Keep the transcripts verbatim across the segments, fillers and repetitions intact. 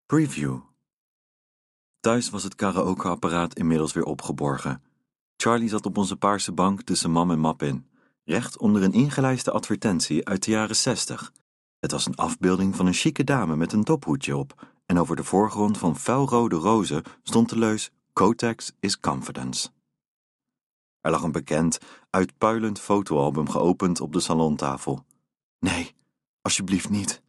Preview. Thuis was het karaokeapparaat inmiddels weer opgeborgen. Charlie zat op onze paarse bank tussen mam en map in, recht onder een ingelijste advertentie uit de jaren zestig. Het was een afbeelding van een chique dame met een dophoedje op en over de voorgrond van vuilrode rozen stond de leus Kotex is confidence. Er lag een bekend, uitpuilend fotoalbum geopend op de salontafel. Nee, alsjeblieft niet.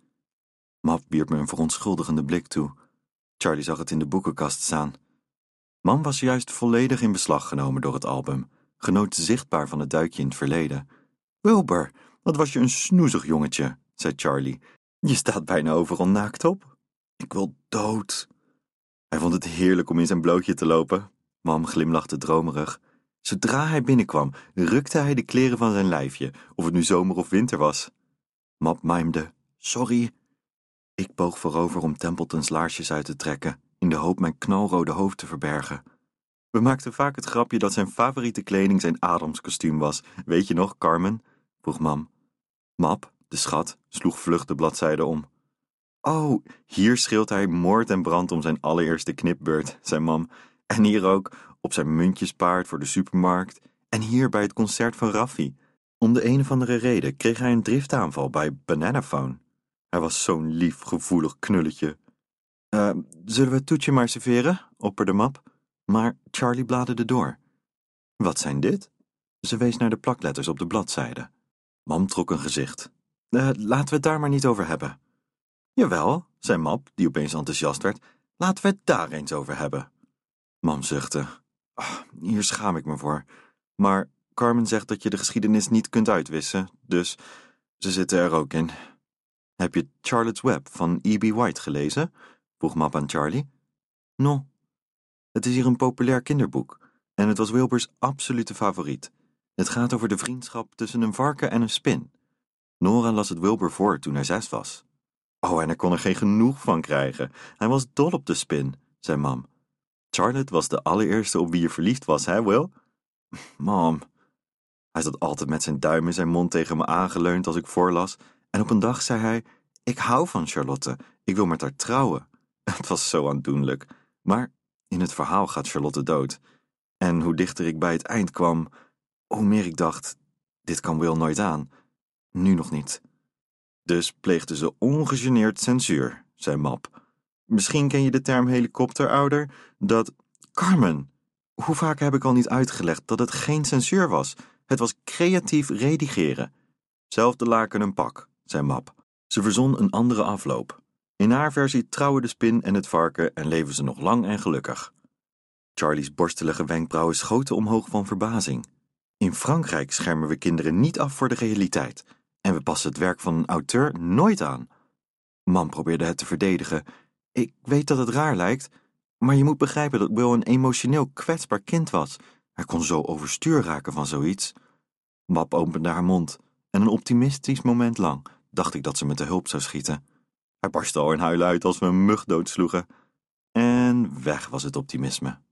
Map wierp me een verontschuldigende blik toe. Charlie zag het in de boekenkast staan. Mam was juist volledig in beslag genomen door het album, genoot zichtbaar van het duikje in het verleden. Wilbur, wat was je een snoezig jongetje, zei Charlie. Je staat bijna overal naakt op. Ik wil dood. Hij vond het heerlijk om in zijn blootje te lopen. Mam glimlachte dromerig. Zodra hij binnenkwam, rukte hij de kleren van zijn lijfje, of het nu zomer of winter was. Map mijmde, sorry. Ik boog voorover om Templetons laarsjes uit te trekken, in de hoop mijn knalrode hoofd te verbergen. We maakten vaak het grapje dat zijn favoriete kleding zijn Adamskostuum was. Weet je nog, Carmen? Vroeg mam. Map, de schat, sloeg vlug de bladzijde om. Oh, hier schreeuwt hij moord en brand om zijn allereerste knipbeurt, zei mam. En hier ook, op zijn muntjespaard voor de supermarkt. En hier bij het concert van Raffi. Om de een of andere reden kreeg hij een driftaanval bij Bananaphone. Hij was zo'n lief, gevoelig knulletje. Uh, zullen we het toetje maar serveren? Opperde Map. Maar Charlie bladerde door. Wat zijn dit? Ze wees naar de plakletters op de bladzijde. Mam trok een gezicht. Uh, laten we het daar maar niet over hebben. Jawel, zei Map, die opeens enthousiast werd. Laten we het daar eens over hebben. Mam zuchtte. Oh, hier schaam ik me voor. Maar Carmen zegt dat je de geschiedenis niet kunt uitwissen, dus ze zitten er ook in. Heb je Charlotte's Web van E B White gelezen? Vroeg Map aan Charlie. Non. Het is hier een populair kinderboek en het was Wilburs absolute favoriet. Het gaat over de vriendschap tussen een varken en een spin. Nora las het Wilbur voor toen hij zes was. Oh, en hij kon er geen genoeg van krijgen. Hij was dol op de spin, zei mam. Charlotte was de allereerste op wie je verliefd was, hè, Will? Mam. Hij zat altijd met zijn duim in zijn mond tegen me aangeleund als ik voorlas. En op een dag zei hij, ik hou van Charlotte, ik wil met haar trouwen. Het was zo aandoenlijk. Maar in het verhaal gaat Charlotte dood. En hoe dichter ik bij het eind kwam, hoe meer ik dacht, dit kan Will nooit aan. Nu nog niet. Dus pleegde ze ongegeneerd censuur, zei Map. Misschien ken je de term helikopterouder, dat... Carmen, hoe vaak heb ik al niet uitgelegd dat het geen censuur was? Het was creatief redigeren. Zelfde laken een pak, zei Map. Ze verzon een andere afloop. In haar versie trouwen de spin en het varken en leven ze nog lang en gelukkig. Charlie's borstelige wenkbrauwen schoten omhoog van verbazing. In Frankrijk schermen we kinderen niet af voor de realiteit. En we passen het werk van een auteur nooit aan. Mam probeerde het te verdedigen. Ik weet dat het raar lijkt, maar je moet begrijpen dat Will een emotioneel kwetsbaar kind was. Hij kon zo overstuur raken van zoiets. Map opende haar mond en een optimistisch moment lang dacht ik dat ze me te hulp zou schieten. Hij barstte al in huilen uit als we een mug doodsloegen. En weg was het optimisme.